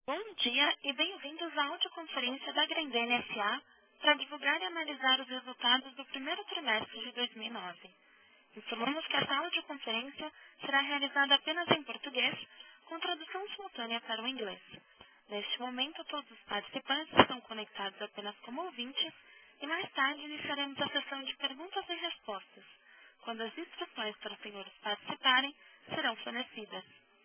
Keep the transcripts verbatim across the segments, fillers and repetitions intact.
Bom dia e bem-vindos à audioconferência da Grendene S A para divulgar e analisar os resultados do primeiro trimestre de dois mil e nove. Informamos que essa audioconferência será realizada apenas em português, com tradução simultânea para o inglês. Neste momento, todos os participantes estão conectados apenas como ouvintes e mais tarde iniciaremos a sessão de perguntas e respostas, quando as instruções para os senhores participarem serão fornecidas.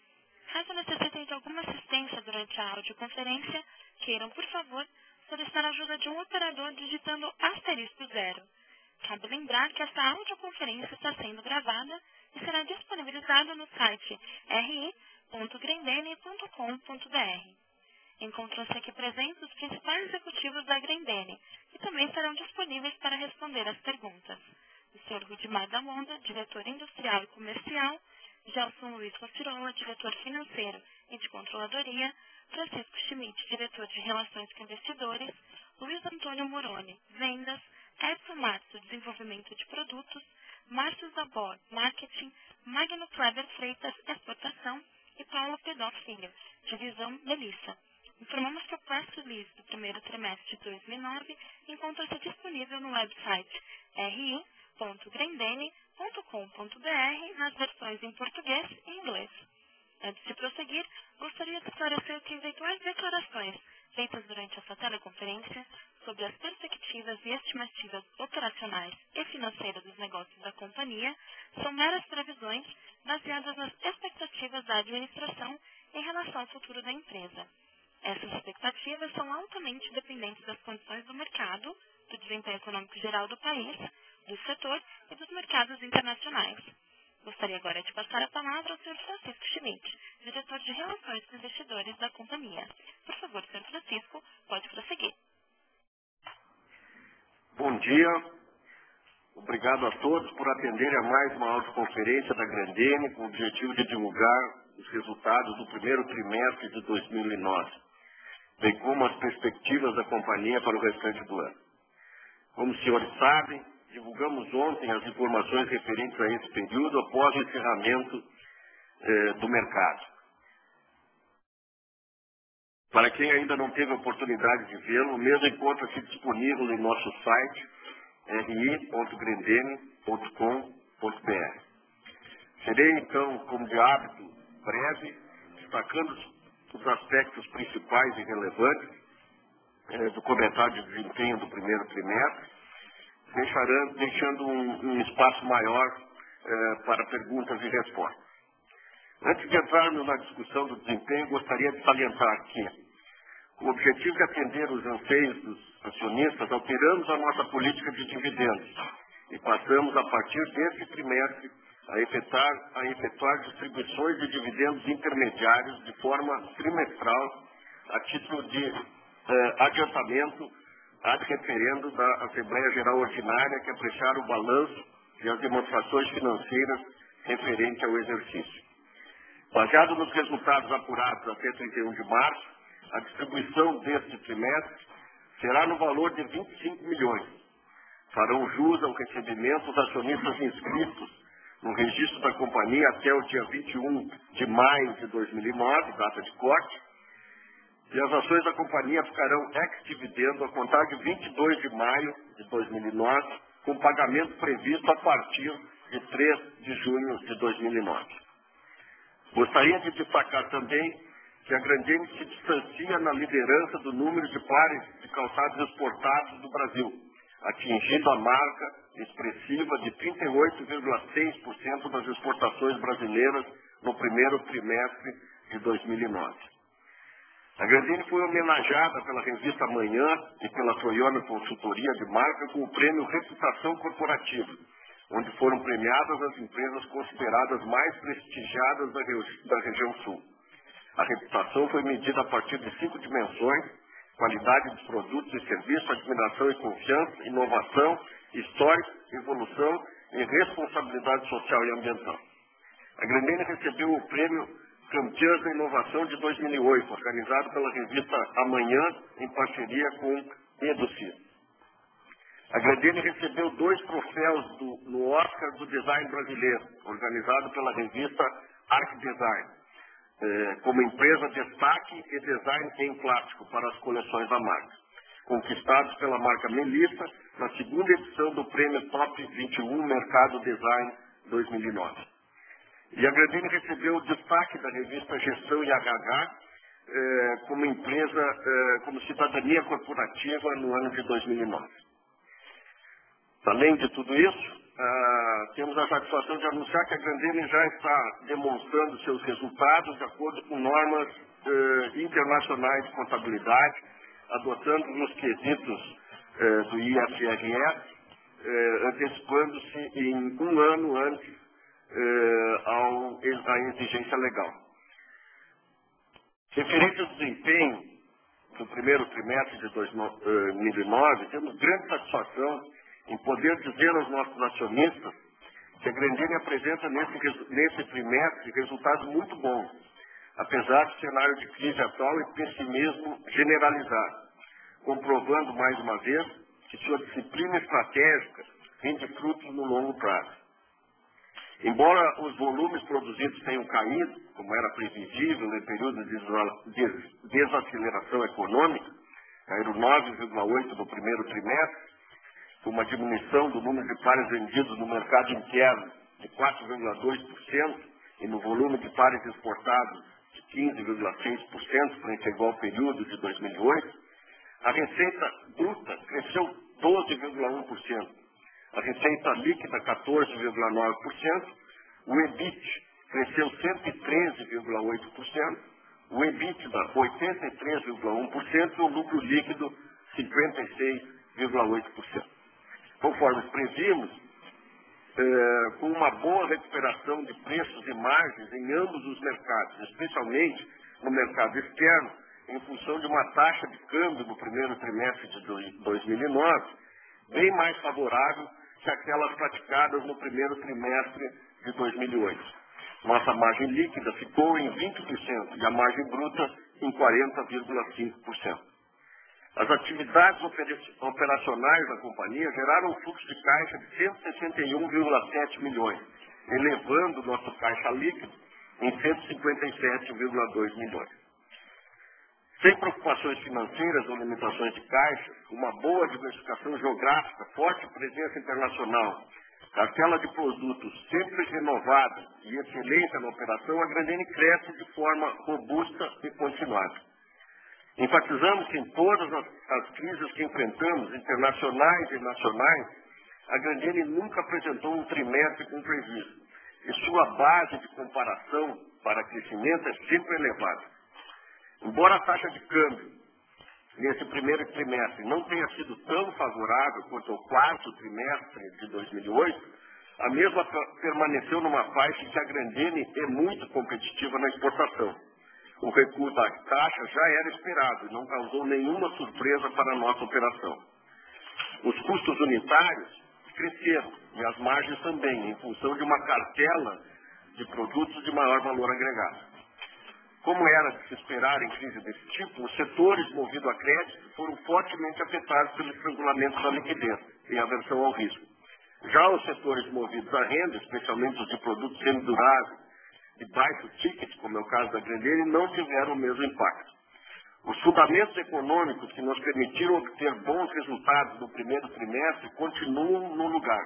Caso necessitem de alguma assistência durante a audioconferência, queiram, por favor, solicitar a ajuda de um operador digitando asterisco zero. Cabe lembrar que esta audioconferência está sendo gravada e será disponibilizada no site r i ponto grendene ponto com ponto b r. Encontram-se aqui presentes os principais executivos da Grendene, que também estarão disponíveis para responder às perguntas. O senhor Rudimar da Monda, diretor industrial e comercial, Gelson Luiz Rossirola, diretor financeiro e de controladoria, Francisco Schmidt, diretor de relações com investidores, Luiz Antônio Moroni, vendas, Edson Márcio, desenvolvimento de produtos, Márcio Zabor, marketing, Magno Kleber Freitas, exportação e Paulo Pedó Filho, divisão Melissa. Informamos que o press release do primeiro trimestre de dois mil e nove encontra-se disponível no website r i ponto grendene ponto com ponto b r nas versões em português e inglês. Antes de prosseguir, gostaria de esclarecer que eventuais declarações feitas durante essa teleconferência sobre as perspectivas e estimativas operacionais e financeiras dos negócios da companhia são meras previsões baseadas nas expectativas da administração em relação ao futuro da empresa. Essas expectativas são altamente dependentes das condições do mercado, do desempenho econômico geral do país, do setor e dos mercados internacionais. Gostaria agora de passar a palavra ao senhor Francisco Schmidt, diretor de Relações com Investidores da companhia. Por favor, senhor Francisco, pode prosseguir. Bom dia. Obrigado a todos por atenderem a mais uma audioconferência da Grendene com o objetivo de divulgar os resultados do primeiro trimestre de dois mil e nove, bem como as perspectivas da companhia para o restante do ano. Como os senhores sabem, divulgamos ontem as informações referentes a esse período após o encerramento eh, do mercado. Para quem ainda não teve a oportunidade de vê-lo, o mesmo encontra-se disponível em nosso site r i ponto grendene ponto com ponto b r. Serei, então, como de hábito, breve, destacando os aspectos principais e relevantes eh, do comentário de desempenho do primeiro trimestre, deixarão, deixando um, um espaço maior eh, para perguntas e respostas. Antes de entrarmos na discussão do desempenho, gostaria de salientar que, com o objetivo de atender os anseios dos acionistas, alteramos a nossa política de dividendos e passamos, a partir deste trimestre, a efetuar, a efetuar distribuições de dividendos intermediários de forma trimestral, a título de eh, adiantamento ad referendo da Assembleia Geral Ordinária que apreciar o balanço e as demonstrações financeiras referente ao exercício. Baseado nos resultados apurados até trinta e um de março, a distribuição deste trimestre será no valor de vinte e cinco milhões. Farão jus ao recebimento dos acionistas inscritos no registro da companhia até o dia vinte e um de maio de dois mil e nove, data de corte, e as ações da companhia ficarão ex-dividendo a contar de vinte e dois de maio de dois mil e nove, com pagamento previsto a partir de três de junho de dois mil e nove. Gostaria de destacar também que a Grendene se distancia na liderança do número de pares de calçados exportados do Brasil, atingindo a marca expressiva de trinta e oito vírgula seis por cento das exportações brasileiras no primeiro trimestre de dois mil e nove. A Grendene foi homenageada pela revista Amanhã e pela Toyota Consultoria de Marca com o prêmio Reputação Corporativa, onde foram premiadas as empresas consideradas mais prestigiadas da, regi da região sul. A reputação foi medida a partir de cinco dimensões: qualidade dos produtos e serviços, admiração e confiança, inovação, história, evolução e responsabilidade social e ambiental. A Grendene recebeu o prêmio Campeãs da Inovação de dois mil e oito, organizado pela revista Amanhã, em parceria com Educi. A Grendene recebeu dois troféus do, no Oscar do Design Brasileiro, organizado pela revista Arc Design. eh, como empresa destaque e design em plástico para as coleções da marca, conquistados pela marca Melissa na segunda edição do Prêmio Top vinte e um Mercado Design dois mil e nove. E a Grendene recebeu o destaque da revista Gestão I H H eh, como empresa, eh, como cidadania corporativa no ano de dois mil e nove. Além de tudo isso, ah, temos a satisfação de anunciar que a Grendene já está demonstrando seus resultados de acordo com normas eh, internacionais de contabilidade, adotando os quesitos eh, do I F R S, eh, antecipando-se em um ano antes eh, ao, à exigência legal. Referente ao desempenho do primeiro trimestre de dois mil e nove, temos grande satisfação em poder dizer aos nossos acionistas que a Grendene apresenta nesse, nesse trimestre resultados muito bons, apesar do cenário de crise atual e pessimismo generalizado, comprovando mais uma vez que sua disciplina estratégica rende frutos no longo prazo. Embora os volumes produzidos tenham caído, como era previsível em período de desaceleração econômica, caíram nove vírgula oito por cento no primeiro trimestre, com uma diminuição do número de pares vendidos no mercado interno de quatro vírgula dois por cento e no volume de pares exportados de quinze vírgula seis por cento frente ao igual período de dois mil e oito, a receita bruta cresceu doze vírgula um por cento, a receita líquida quatorze vírgula nove por cento, o E B I T cresceu cento e treze vírgula oito por cento, o EBITDA oitenta e três vírgula um por cento e o lucro líquido cinquenta e seis vírgula oito por cento. Conforme previmos, eh, com uma boa recuperação de preços e margens em ambos os mercados, especialmente no mercado externo, em função de uma taxa de câmbio no primeiro trimestre de dois mil e nove, bem mais favorável que aquelas praticadas no primeiro trimestre de dois mil e oito. Nossa margem líquida ficou em vinte por cento e a margem bruta em quarenta vírgula cinco por cento. As atividades operacionais da companhia geraram um fluxo de caixa de cento e sessenta e um vírgula sete milhões, elevando nosso caixa líquido em cento e cinquenta e sete vírgula dois milhões. Sem preocupações financeiras ou limitações de caixa, uma boa diversificação geográfica, forte presença internacional, cartela de produtos sempre renovada e excelência na operação, a Grendene cresce de forma robusta e continuada. Enfatizamos que em todas as, as crises que enfrentamos, internacionais e nacionais, a Grendene nunca apresentou um trimestre com prejuízo, e sua base de comparação para crescimento é sempre elevada. Embora a taxa de câmbio nesse primeiro trimestre não tenha sido tão favorável quanto ao quarto trimestre de dois mil e oito, a mesma permaneceu numa faixa em que a Grendene é muito competitiva na exportação. O recuo da taxa já era esperado e não causou nenhuma surpresa para a nossa operação. Os custos unitários cresceram e as margens também, em função de uma cartela de produtos de maior valor agregado. Como era de se esperar em crise desse tipo, os setores movidos a crédito foram fortemente afetados pelo estrangulamento da liquidez e aversão ao risco. Já os setores movidos à renda, especialmente os de produtos semiduráveis e baixo ticket, como é o caso da Grendene, não tiveram o mesmo impacto. Os fundamentos econômicos que nos permitiram obter bons resultados no primeiro trimestre continuam no lugar.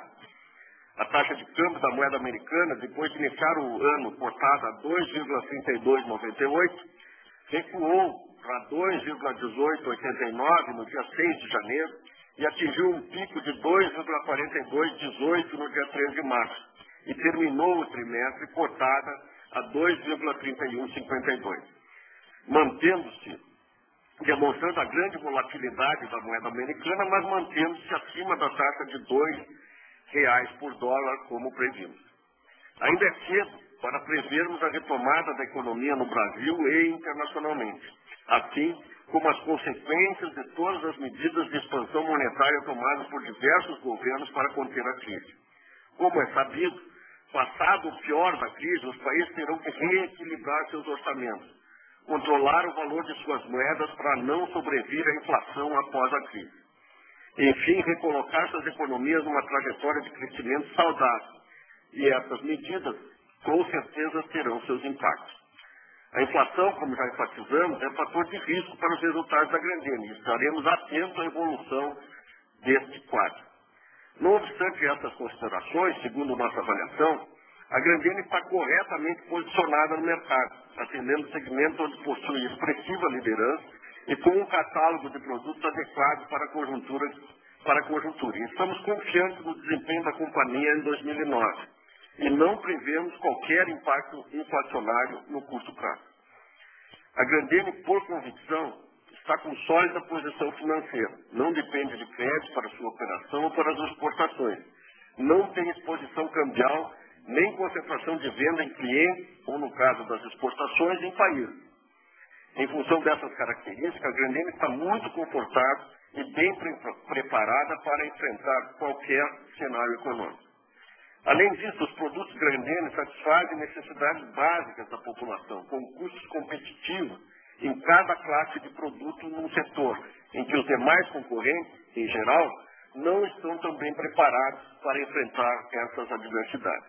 A taxa de câmbio da moeda americana, depois de iniciar o ano cotada a dois vírgula trinta e dois noventa e oito, recuou para dois vírgula dezoito oitenta e nove no dia seis de janeiro e atingiu um pico de dois vírgula quarenta e dois dezoito no dia três de março e terminou o trimestre cotada a dois vírgula trinta e um cinquenta e dois, mantendo-se, demonstrando a grande volatilidade da moeda americana, mas mantendo-se acima da taxa de dois reais por dólar, como previmos. Ainda é cedo para prevermos a retomada da economia no Brasil e internacionalmente, assim como as consequências de todas as medidas de expansão monetária tomadas por diversos governos para conter a crise. Como é sabido, passado o pior da crise, os países terão que reequilibrar seus orçamentos, controlar o valor de suas moedas para não sobrevir à inflação após a crise. Enfim, recolocar suas economias numa trajetória de crescimento saudável. E essas medidas, com certeza, terão seus impactos. A inflação, como já enfatizamos, é fator de risco para os resultados da Grendene e estaremos atentos à evolução deste quadro. Não obstante essas considerações, segundo nossa avaliação, a Grendene está corretamente posicionada no mercado, atendendo segmentos onde possui expressiva liderança e com um catálogo de produtos adequado para a conjuntura. Para a conjuntura. E estamos confiantes no desempenho da companhia em dois mil e nove e não prevemos qualquer impacto inflacionário no curto prazo. A Grendene, por convicção, está com sólida posição financeira, não depende de crédito para sua operação ou para as exportações, não tem exposição cambial, nem concentração de venda em clientes, ou no caso das exportações, em países. Em função dessas características, a Grendene está muito confortável e bem pre preparada para enfrentar qualquer cenário econômico. Além disso, os produtos Grendene satisfazem necessidades básicas da população, com custos competitivos em cada classe de produto num setor, em que os demais concorrentes, em geral, não estão tão bem preparados para enfrentar essas adversidades.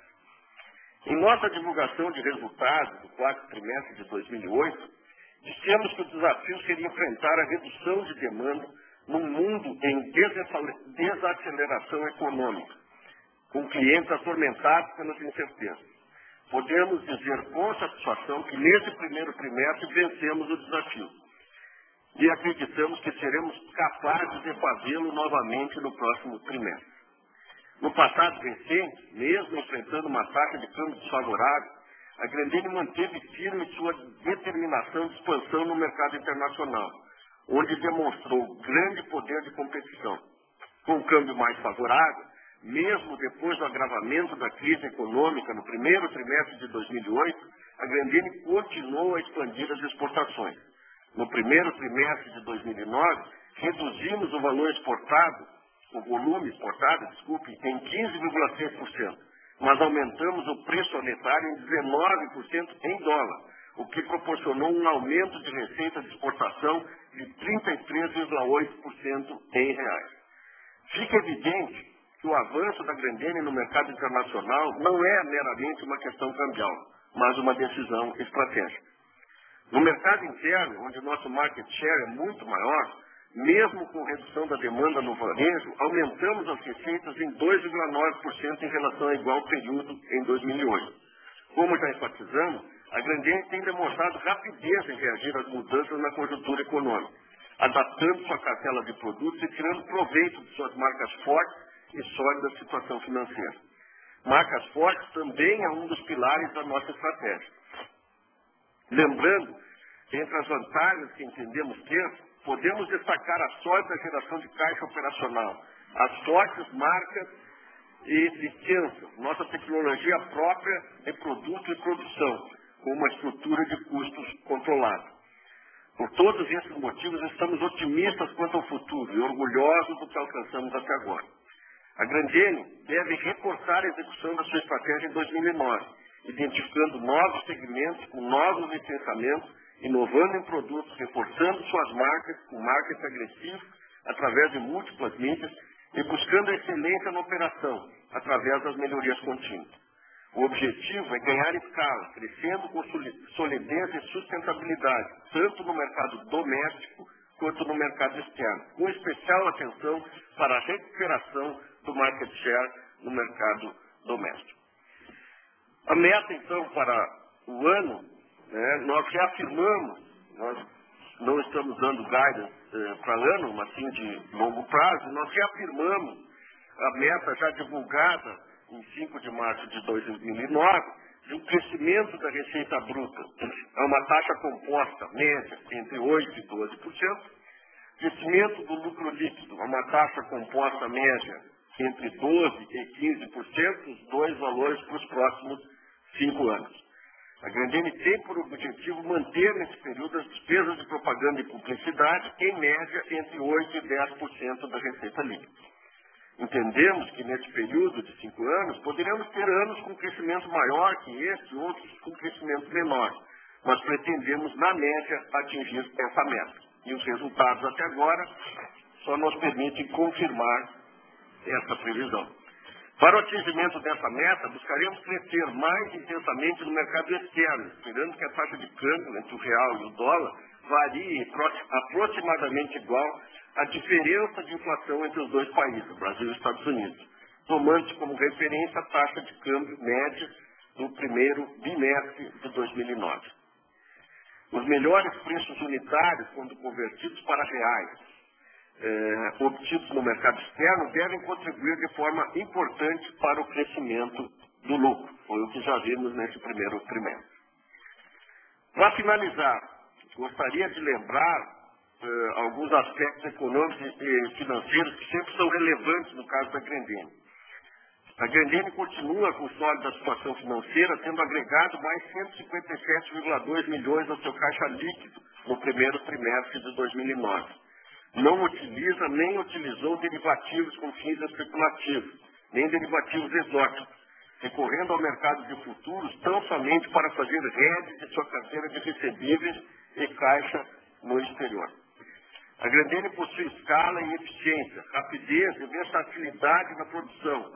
Em nossa divulgação de resultados do quarto trimestre de dois mil e oito, dissemos que o desafio seria enfrentar a redução de demanda num mundo em desaceleração econômica, com clientes atormentados pelas incertezas. Podemos dizer com satisfação que nesse primeiro trimestre vencemos o desafio e acreditamos que seremos capazes de fazê-lo novamente no próximo trimestre. No passado recente, mesmo enfrentando uma taxa de câmbio desfavorável, a Grendene manteve firme sua determinação de expansão no mercado internacional, onde demonstrou grande poder de competição. Com o câmbio mais favorável, mesmo depois do agravamento da crise econômica no primeiro trimestre de dois mil e oito, a Grendene continuou a expandir as exportações. No primeiro trimestre de dois mil e nove, reduzimos o valor exportado, o volume exportado, desculpe, em quinze vírgula seis por cento, mas aumentamos o preço unitário em dezenove por cento em dólar, o que proporcionou um aumento de receita de exportação de trinta e três vírgula oito por cento em reais. Fica evidente que o avanço da Grendene no mercado internacional não é meramente uma questão cambial, mas uma decisão estratégica. No mercado interno, onde nosso market share é muito maior, mesmo com redução da demanda no varejo, aumentamos as receitas em dois vírgula nove por cento em relação ao igual período em dois mil e oito. Como já enfatizamos, a Grendene tem demonstrado rapidez em reagir às mudanças na conjuntura econômica, adaptando sua cartela de produtos e tirando proveito de suas marcas fortes e sólida situação financeira. Marcas fortes também é um dos pilares da nossa estratégia. Lembrando que entre as vantagens que entendemos ter, podemos destacar a sólida geração de caixa operacional, as fortes marcas e licenças, nossa tecnologia própria de produto e produção, com uma estrutura de custos controlada. Por todos esses motivos, estamos otimistas quanto ao futuro e orgulhosos do que alcançamos até agora. A Grendene deve reportar a execução da sua estratégia em dois mil e nove, identificando novos segmentos com novos licenciamentos, inovando em produtos, reforçando suas marcas com marketing agressivo através de múltiplas mídias e buscando a excelência na operação através das melhorias contínuas. O objetivo é ganhar escala, crescendo com solidez e sustentabilidade, tanto no mercado doméstico quanto no mercado externo, com especial atenção para a recuperação do market share no mercado doméstico. A meta, então, para o ano, né, nós reafirmamos, nós não estamos dando guidance eh, para ano, mas sim de longo prazo, nós reafirmamos a meta já divulgada em cinco de março de dois mil e nove, de um crescimento da receita bruta a uma taxa composta média entre oito por cento e doze por cento, crescimento do lucro líquido a uma taxa composta média entre doze por cento e quinze por cento, os dois valores para os próximos cinco anos. A Grendene tem por objetivo manter nesse período as despesas de propaganda e publicidade em média entre oito por cento e dez por cento da receita líquida. Entendemos que nesse período de cinco anos poderemos ter anos com crescimento maior que esse e outros com crescimento menor, mas pretendemos, na média, atingir essa meta. E os resultados até agora só nos permitem confirmar essa previsão. Para o atingimento dessa meta, buscaremos crescer mais intensamente no mercado externo, esperando que a taxa de câmbio entre o real e o dólar varie aproximadamente igual à diferença de inflação entre os dois países, o Brasil e os Estados Unidos, tomando-se como referência a taxa de câmbio média do primeiro bimestre de dois mil e nove. Os melhores preços unitários, quando convertidos para reais, Eh, obtidos no mercado externo, devem contribuir de forma importante para o crescimento do lucro. Foi o que já vimos nesse primeiro trimestre. Para finalizar, gostaria de lembrar eh, alguns aspectos econômicos e financeiros que sempre são relevantes no caso da Grendene. A Grendene continua com sólida situação financeira, tendo agregado mais cento e cinquenta e sete vírgula dois milhões ao seu caixa líquido no primeiro trimestre de dois mil e nove. Não utiliza nem utilizou derivativos com fins especulativos, nem derivativos exóticos, recorrendo ao mercado de futuros tão somente para fazer hedge de sua carteira de recebíveis e caixa no exterior. A Grendene possui escala e eficiência, rapidez e versatilidade na produção,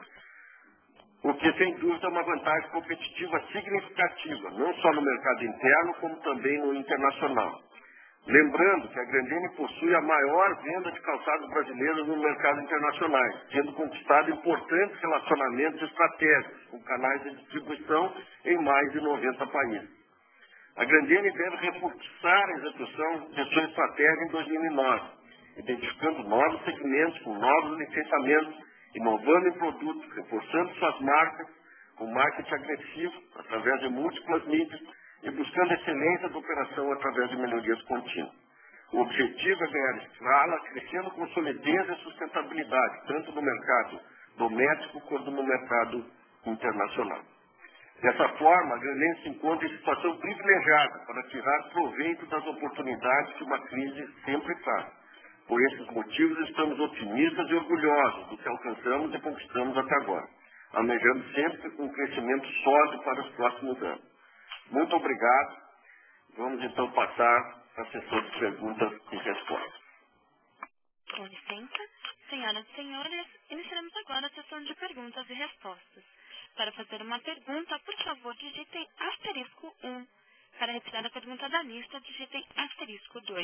o que sem dúvida é uma vantagem competitiva significativa, não só no mercado interno, como também no internacional. Lembrando que a Grendene possui a maior venda de calçados brasileiros no mercado internacional, tendo conquistado importantes relacionamentos estratégicos com canais de distribuição em mais de noventa países. A Grendene deve reforçar a execução de sua estratégia em dois mil e nove, identificando novos segmentos com novos licenciamentos, inovando em produtos, reforçando suas marcas, com marketing agressivo, através de múltiplas mídias, e buscando excelência da operação através de melhorias contínuas. O objetivo é ganhar escala, crescendo com solidez e sustentabilidade, tanto no mercado doméstico quanto no mercado internacional. Dessa forma, a Grendene se encontra em situação privilegiada para tirar proveito das oportunidades que uma crise sempre traz. Por esses motivos, estamos otimistas e orgulhosos do que alcançamos e conquistamos até agora, almejando sempre um crescimento sólido para os próximos anos. Muito obrigado. Vamos então passar a sessão de perguntas e respostas. Com licença, senhoras e senhores, iniciaremos agora a sessão de perguntas e respostas. Para fazer uma pergunta, por favor, digitem asterisco um. Para retirar a pergunta da lista, digitem asterisco dois.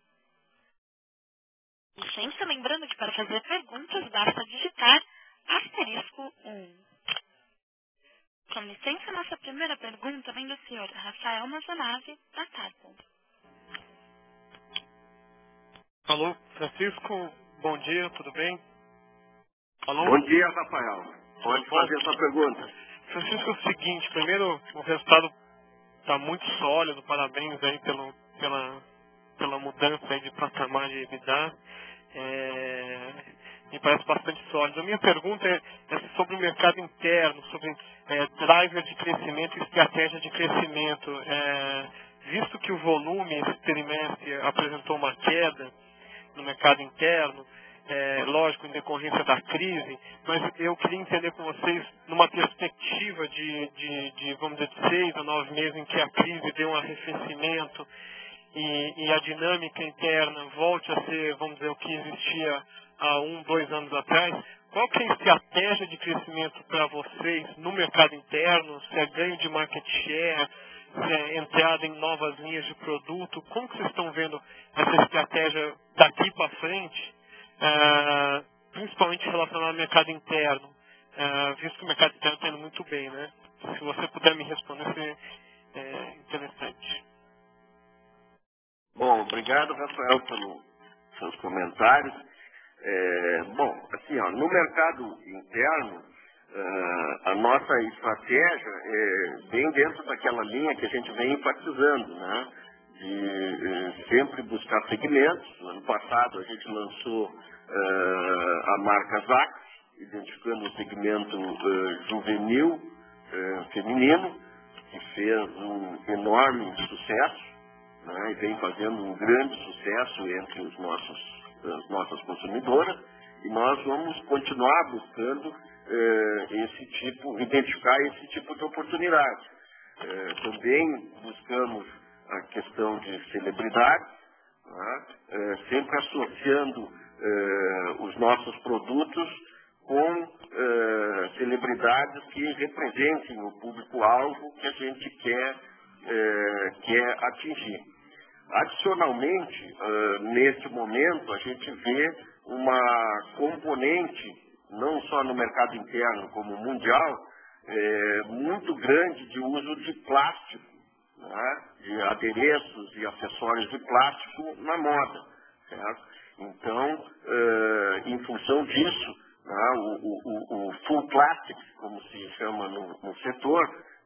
Licença, lembrando que para fazer perguntas, basta digitar asterisco um. Com licença, nossa primeira pergunta vem do senhor Rafael Mazonave, da Tarpon. Alô, Francisco, bom dia, tudo bem? Alô? Bom dia, Rafael. Pode Bom, fazer a sua pergunta. Francisco, é o seguinte, primeiro, o resultado está muito sólido, parabéns aí pelo, pela, pela mudança aí de patamar de EBITDA. É, me parece bastante sólido. A minha pergunta é, é sobre o mercado interno, sobre é, driver de crescimento e estratégia de crescimento. É, visto que o volume esse trimestre apresentou uma queda no mercado interno, é, lógico, em decorrência da crise, mas eu queria entender com vocês, numa perspectiva de, de, de vamos dizer, de seis a nove meses em que a crise deu um arrefecimento e, e a dinâmica interna volte a ser, vamos dizer, o que existia há um, dois anos atrás, qual que é a estratégia de crescimento para vocês no mercado interno? Se é ganho de market share, se é entrada em novas linhas de produto? Como que vocês estão vendo essa estratégia daqui para frente, uh, principalmente relacionada ao mercado interno, uh, visto que o mercado interno está indo muito bem, né? Se você puder me responder, seria é, interessante. Bom, obrigado, Rafael, pelos seus comentários. É, bom, assim, ó, no mercado interno, uh, a nossa estratégia é bem dentro daquela linha que a gente vem enfatizando, né? De uh, sempre buscar segmentos. No ano passado a gente lançou uh, a marca Zax, identificando o segmento uh, juvenil uh, feminino, que fez um enorme sucesso, né, e vem fazendo um grande sucesso entre os nossos, as nossas consumidoras, e nós vamos continuar buscando eh, esse tipo, identificar esse tipo de oportunidade. Eh, também buscamos a questão de celebridade, né, eh, sempre associando eh, os nossos produtos com uh, celebridades que representem o público-alvo que a gente quer, uh, quer atingir. Adicionalmente, uh, neste momento, a gente vê uma componente, não só no mercado interno como mundial, é, muito grande de uso de plástico, né, de adereços e acessórios de plástico na moda. Certo? Então, uh, em função disso, né, o, o, o full plastic, como se chama no, no setor,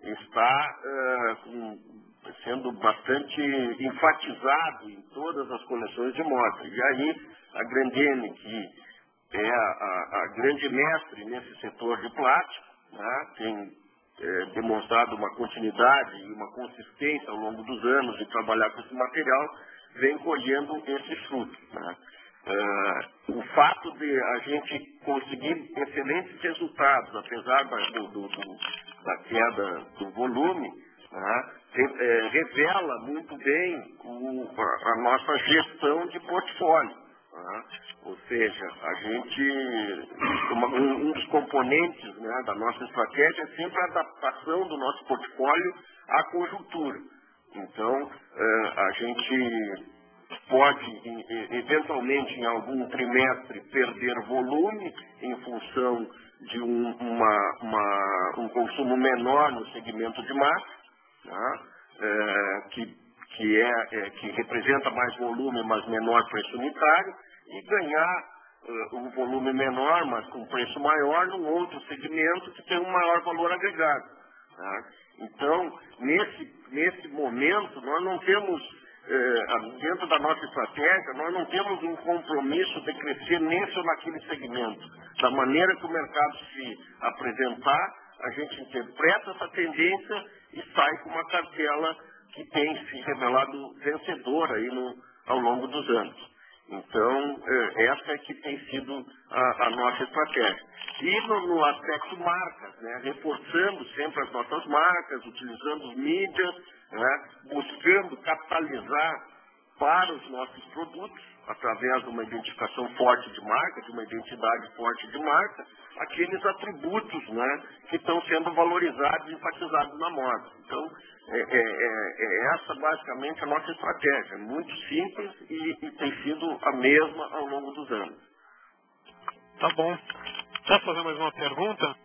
está uh, com, sendo bastante enfatizado em todas as coleções de moda. E aí, a Grendene, que é a, a, a grande mestre nesse setor de plástico, né, tem é, demonstrado uma continuidade e uma consistência ao longo dos anos de trabalhar com esse material, vem colhendo esses frutos. Né. Uh, o fato de a gente conseguir excelentes resultados, apesar da, do, do, do, da queda do volume, né, re, é, revela muito bem o, a, a nossa gestão de portfólio. Né. Ou seja, a gente, uma, um, um dos componentes, né, da nossa estratégia é sempre a adaptação do nosso portfólio à conjuntura. Então, uh, a gente pode, eventualmente, em algum trimestre, perder volume em função de um, uma, uma, um consumo menor no segmento de massa, né, é, que, que, é, é, que representa mais volume, mas menor preço unitário, e ganhar uh, um volume menor, mas com preço maior, num outro segmento que tem um maior valor agregado. Né. Então, nesse, nesse momento, nós não temos... dentro da nossa estratégia, nós não temos um compromisso de crescer nesse ou naquele segmento. Da maneira que o mercado se apresentar, a gente interpreta essa tendência e sai com uma cartela que tem se revelado vencedora aí no, ao longo dos anos. Então, essa é que tem sido a, a nossa estratégia. E no, no aspecto marcas, né, reforçando sempre as nossas marcas, utilizando os mídias, né, buscando capitalizar para os nossos produtos, através de uma identificação forte de marca, de uma identidade forte de marca, aqueles atributos, né, que estão sendo valorizados e enfatizados na moda. Então, é, é, é, é essa basicamente a nossa estratégia, muito simples e, e tem sido a mesma ao longo dos anos. Tá bom. Posso fazer mais uma pergunta?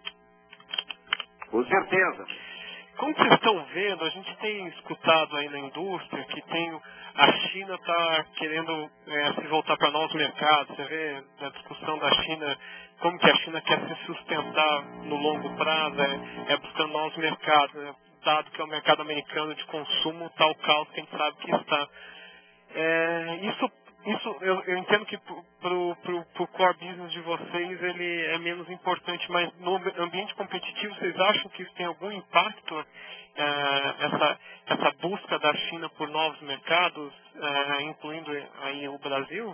Com certeza. Como vocês estão vendo, a gente tem escutado aí na indústria que tem, a China está querendo é, se voltar para novos mercados. Você vê na discussão da China, como que a China quer se sustentar no longo prazo, é, é buscando novos mercados, né? Dado que é o mercado americano de consumo, tal caos que a gente sabe que está. É, isso Isso, eu, eu entendo que para o core business de vocês ele é menos importante, mas no ambiente competitivo vocês acham que isso tem algum impacto, é, essa, essa busca da China por novos mercados, é, incluindo aí o Brasil?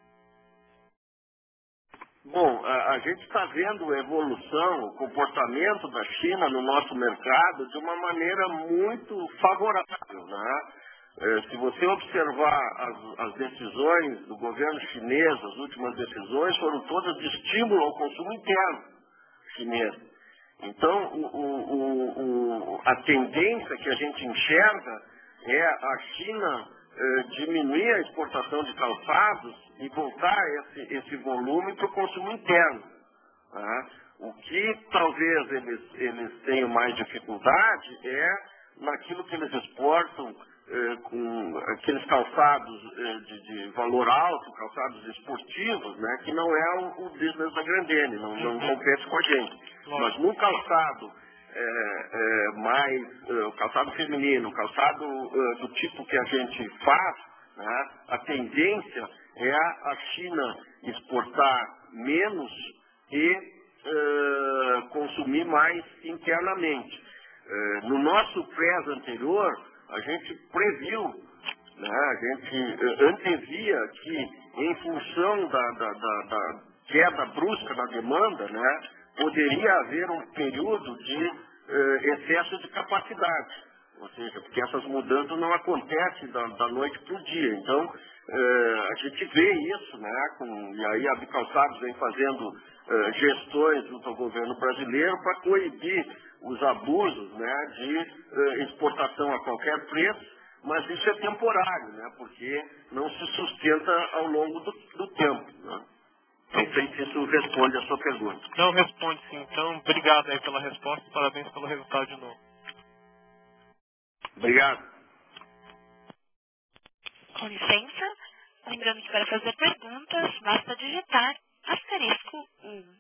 Bom, a, a gente está vendo a evolução, o comportamento da China no nosso mercado de uma maneira muito favorável, né? Se você observar as, as decisões do governo chinês, as últimas decisões foram todas de estímulo ao consumo interno chinês. Então, o, o, o, a tendência que a gente enxerga é a China eh, diminuir a exportação de calçados e voltar esse, esse volume para o consumo interno. Tá? O que talvez eles, eles tenham mais dificuldade é naquilo que eles exportam, Eh, com aqueles calçados eh, de, de valor alto, calçados esportivos, né, que não é o, o business da Grendene, não, não compete com a gente. Mas no calçado eh, eh, mais, o calçado feminino, calçado eh, do tipo que a gente faz, né, a tendência é a China exportar menos e eh, consumir mais internamente. Eh, no nosso pré anterior, a gente previu, né, a gente antevia que, em função da, da, da, da queda brusca na demanda, né, poderia haver um período de eh, excesso de capacidade. Ou seja, porque essas mudanças não acontecem da, da noite para o dia. Então, eh, a gente vê isso, né? Com, e aí a Bicalçados vem fazendo uh, gestões junto ao governo brasileiro para coibir os abusos, né, de uh, exportação a qualquer preço, mas isso é temporário, né? Porque não se sustenta ao longo do, do tempo. Né? Não sei se isso responde a sua pergunta. Não responde sim. Então, obrigado aí pela resposta e parabéns pelo resultado de novo. Obrigado. Com licença, lembrando que para fazer perguntas, basta digitar asterisco um.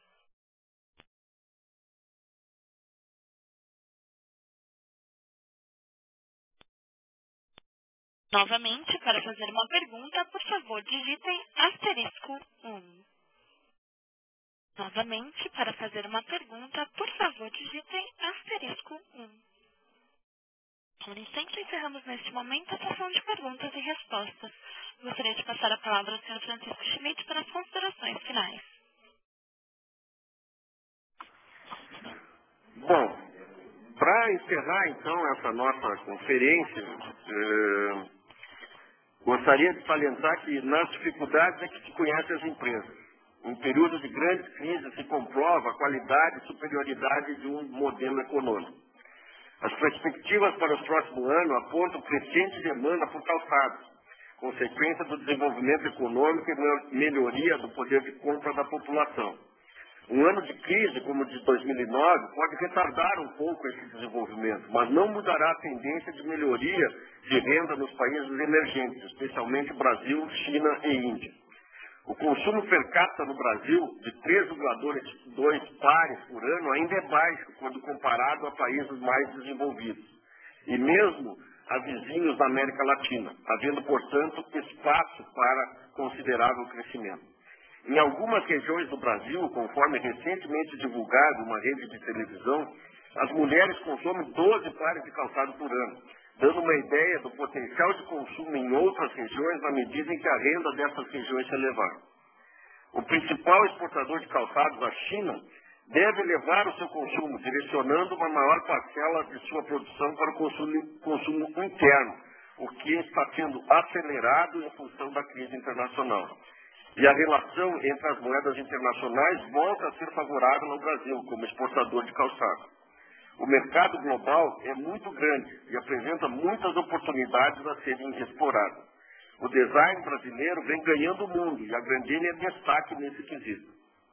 Novamente, para fazer uma pergunta, por favor, digitem asterisco um. Novamente, para fazer uma pergunta, por favor, digitem asterisco um. Com licença, encerramos neste momento a sessão de perguntas e respostas. Gostaria de passar a palavra ao senhor Francisco Schmidt para as considerações finais. Bom, para encerrar então essa nossa conferência, eh, gostaria de salientar que nas dificuldades é que se conhece as empresas. Em períodos de grande crise se comprova a qualidade e superioridade de um modelo econômico. As perspectivas para o próximo ano apontam crescente demanda por calçados, consequência do desenvolvimento econômico e melhoria do poder de compra da população. Um ano de crise como o de dois mil e nove pode retardar um pouco esse desenvolvimento, mas não mudará a tendência de melhoria de renda nos países emergentes, especialmente Brasil, China e Índia. O consumo per capita no Brasil, de três vírgula dois pares por ano, ainda é baixo quando comparado a países mais desenvolvidos, e mesmo a vizinhos da América Latina, havendo, portanto, espaço para considerável crescimento. Em algumas regiões do Brasil, conforme recentemente divulgado uma rede de televisão, as mulheres consomem doze pares de calçado por ano, dando uma ideia do potencial de consumo em outras regiões na medida em que a renda dessas regiões se elevar. O principal exportador de calçados, a China, deve elevar o seu consumo, direcionando uma maior parcela de sua produção para o consumo, consumo interno, o que está sendo acelerado em função da crise internacional. E a relação entre as moedas internacionais volta a ser favorável ao Brasil como exportador de calçado. O mercado global é muito grande e apresenta muitas oportunidades a serem exploradas. O design brasileiro vem ganhando o mundo e a Grendene é destaque nesse quesito.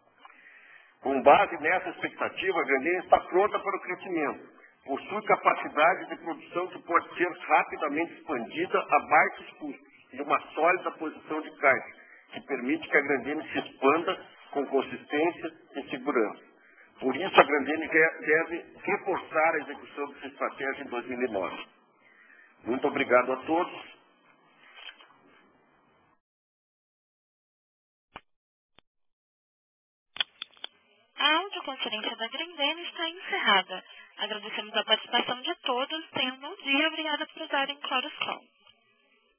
Com base nessa expectativa, a Grendene está pronta para o crescimento. Possui capacidade de produção que pode ser rapidamente expandida a baixos custos e uma sólida posição de caixa, que permite que a Grendene se expanda com consistência e segurança. Por isso, a Grendene deve reforçar a execução dessa estratégia em dois mil e nove. Muito obrigado a todos. A audioconferência da Grendene está encerrada. Agradecemos a participação de todos. Tenham um bom dia. Obrigada por usarem Chorus Call.